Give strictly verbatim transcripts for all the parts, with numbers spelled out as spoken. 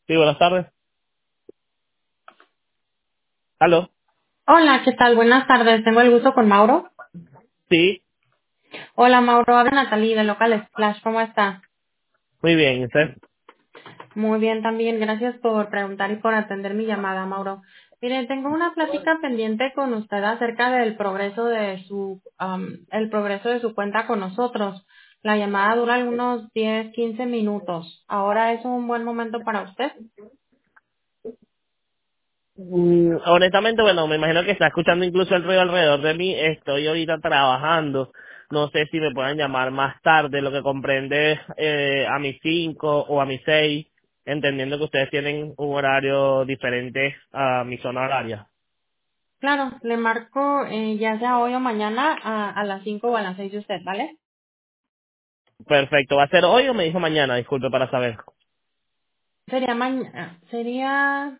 Sí, buenas tardes. ¿Aló? Hola, ¿qué tal? Buenas tardes. Tengo el gusto con Mauro. Sí, Hola, Mauro. Habla Natalie de Local Splash. ¿Cómo está? muy bien, ¿y usted? Muy bien también. Gracias por preguntar y por atender mi llamada, Mauro. Mire, tengo una plática pendiente con usted acerca del progreso de su, am, el progreso de su cuenta con nosotros. La llamada dura algunos diez, quince minutos. ¿Ahora es un buen momento para usted? Mm, honestamente, bueno, me imagino que está escuchando incluso el ruido alrededor de mí. Estoy ahorita trabajando. No sé si me puedan llamar más tarde, lo que comprende eh, a mis cinco o a mis seis, entendiendo que ustedes tienen un horario diferente a mi zona horaria. Claro, le marco eh, ya sea hoy o mañana a, a las cinco o a las seis de usted, ¿vale? Perfecto, ¿va a ser hoy o me dijo mañana? Disculpe para saber. Sería mañana, sería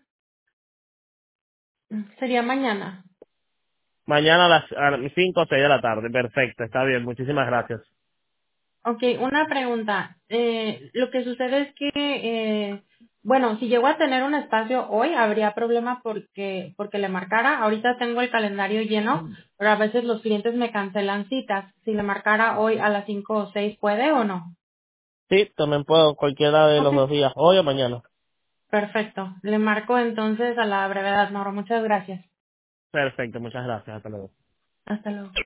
Sería mañana. Mañana a las a mis cinco o seis de la tarde. Perfecto, está bien, muchísimas gracias. Ok, una pregunta. Eh, lo que sucede es que, eh, bueno, si llego a tener un espacio hoy, habría problema porque, porque le marcara. Ahorita tengo el calendario lleno, pero a veces los clientes me cancelan citas. Si le marcara hoy a las cinco o seis, ¿puede o no? Sí, también puedo cualquiera de Ok, los dos días, hoy o mañana. perfecto. Le marco entonces a la brevedad, Mauro. Muchas gracias. Perfecto, muchas gracias. Hasta luego. Hasta luego.